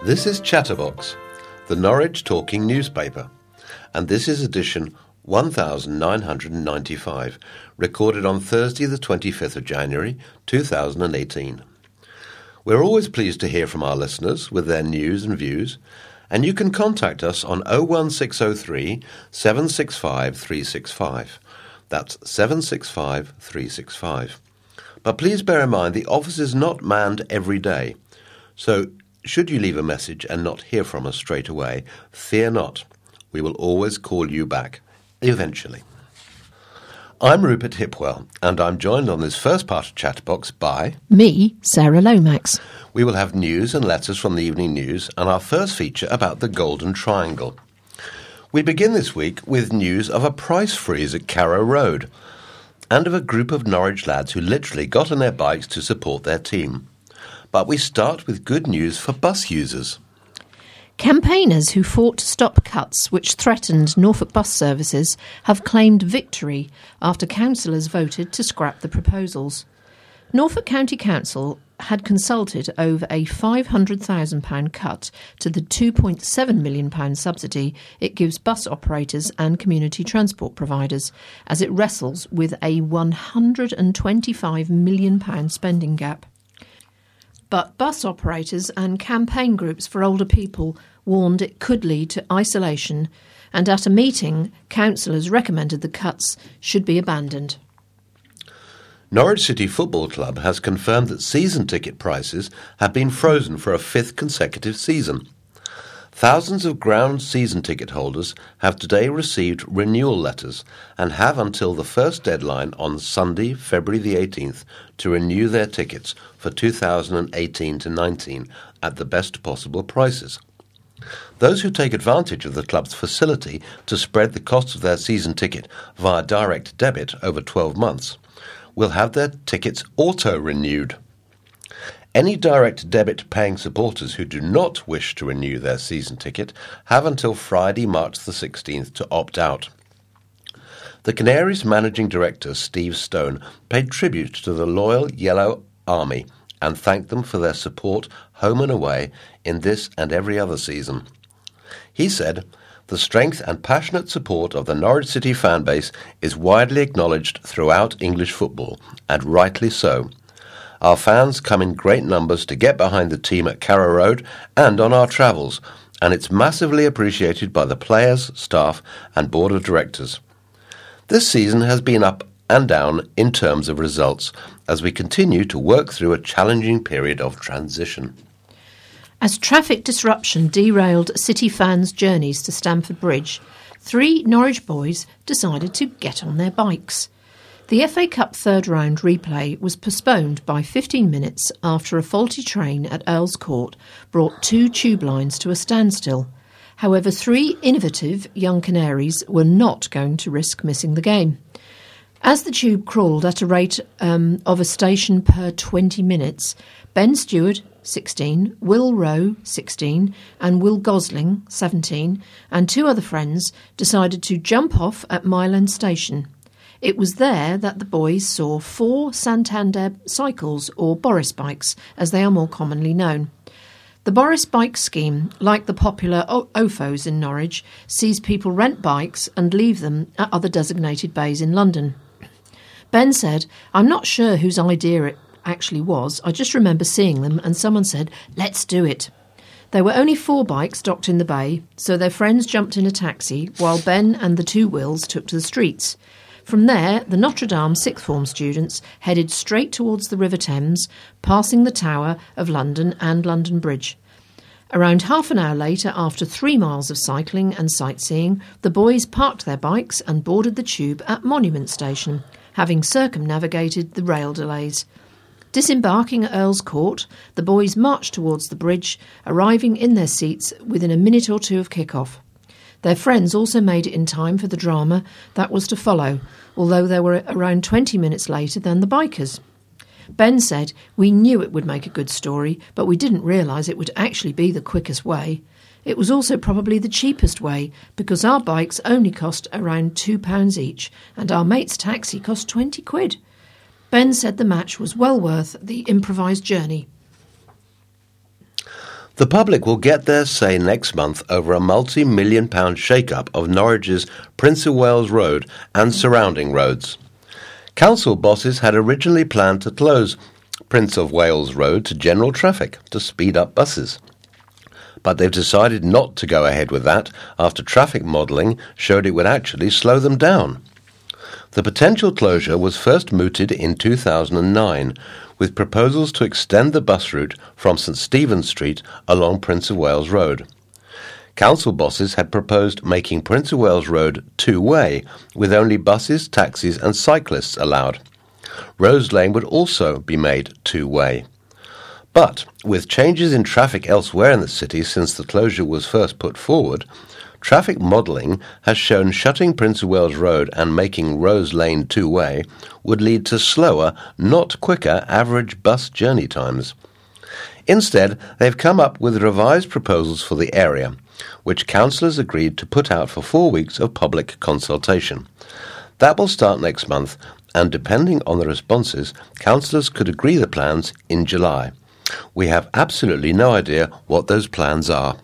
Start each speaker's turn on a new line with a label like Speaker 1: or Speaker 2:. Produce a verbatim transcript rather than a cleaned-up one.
Speaker 1: This is Chatterbox, the Norwich Talking newspaper, and this is edition one thousand nine hundred ninety-five, recorded on Thursday the twenty-fifth of January two thousand eighteen. We're always pleased to hear from our listeners with their news and views, and you can contact us on oh one six oh three, seven six five, three six five. That's seven six five, three six five. But please bear in mind the office is not manned every day, so should you leave a message and not hear from us straight away, fear not. We will always call you back, eventually. I'm Rupert Hipwell, and I'm joined on this first part of Chatterbox by...
Speaker 2: me, Sarah Lomax.
Speaker 1: We will have news and letters from the evening news, and our first feature about the Golden Triangle. We begin this week with news of a price freeze at Carrow Road, and of a group of Norwich lads who literally got on their bikes to support their team. But we start with good news for bus users.
Speaker 2: Campaigners who fought to stop cuts which threatened Norfolk bus services have claimed victory after councillors voted to scrap the proposals. Norfolk County Council had consulted over a five hundred thousand pounds cut to the two point seven million pounds subsidy it gives bus operators and community transport providers as it wrestles with a one hundred twenty-five million pounds spending gap. But bus operators and campaign groups for older people warned it could lead to isolation, and at a meeting, councillors recommended the cuts should be abandoned.
Speaker 1: Norwich City Football Club has confirmed that season ticket prices have been frozen for a fifth consecutive season. Thousands of ground season ticket holders have today received renewal letters and have until the first deadline on Sunday, February the eighteenth, to renew their tickets for two thousand eighteen to nineteen at the best possible prices. Those who take advantage of the club's facility to spread the cost of their season ticket via direct debit over twelve months will have their tickets auto-renewed. Any direct debit paying supporters who do not wish to renew their season ticket have until Friday, March the sixteenth to opt out. The Canaries Managing Director, Steve Stone, paid tribute to the loyal Yellow Army and thanked them for their support home and away in this and every other season. He said, "The strength and passionate support of the Norwich City fan base is widely acknowledged throughout English football, and rightly so. Our fans come in great numbers to get behind the team at Carrow Road and on our travels, and it's massively appreciated by the players, staff and board of directors. This season has been up and down in terms of results as we continue to work through a challenging period of transition."
Speaker 2: As traffic disruption derailed City fans' journeys to Stamford Bridge, three Norwich boys decided to get on their bikes. The F A Cup third round replay was postponed by fifteen minutes after a faulty train at Earls Court brought two tube lines to a standstill. However, three innovative young Canaries were not going to risk missing the game. As the tube crawled at a rate um, of a station per twenty minutes, Ben Stewart, sixteen, Will Rowe, sixteen, and Will Gosling, seventeen, and two other friends decided to jump off at Mile End Station. It was there that the boys saw four Santander cycles, or Boris bikes, as they are more commonly known. The Boris bike scheme, like the popular o- O F Os in Norwich, sees people rent bikes and leave them at other designated bays in London. Ben said, "I'm not sure whose idea it actually was. I just remember seeing them and someone said, 'Let's do it.' There were only four bikes docked in the bay, so their friends jumped in a taxi while Ben and the two Wills took to the streets. From there, the Notre Dame sixth form students headed straight towards the River Thames, passing the Tower of London and London Bridge. Around half an hour later, after three miles of cycling and sightseeing, the boys parked their bikes and boarded the tube at Monument Station, having circumnavigated the rail delays. Disembarking at Earls Court, the boys marched towards the bridge, arriving in their seats within a minute or two of kick-off. Their friends also made it in time for the drama that was to follow, although they were around twenty minutes later than the bikers. Ben said, "We knew it would make a good story, but we didn't realise it would actually be the quickest way. It was also probably the cheapest way, because our bikes only cost around two pounds each, and our mate's taxi cost twenty quid. Ben said the match was well worth the improvised journey.
Speaker 1: The public will get their say next month over a multi-million pound shake-up of Norwich's Prince of Wales Road and surrounding roads. Council bosses had originally planned to close Prince of Wales Road to general traffic to speed up buses. But they've decided not to go ahead with that after traffic modelling showed it would actually slow them down. The potential closure was first mooted in two thousand nine, with proposals to extend the bus route from St Stephen's Street along Prince of Wales Road. Council bosses had proposed making Prince of Wales Road two-way, with only buses, taxis and cyclists allowed. Rose Lane would also be made two-way. But, with changes in traffic elsewhere in the city since the closure was first put forward, traffic modelling has shown shutting Prince of Wales Road and making Rose Lane two-way would lead to slower, not quicker, average bus journey times. Instead, they've come up with revised proposals for the area, which councillors agreed to put out for four weeks of public consultation. That will start next month, and depending on the responses, councillors could agree the plans in July. We have absolutely no idea what those plans are.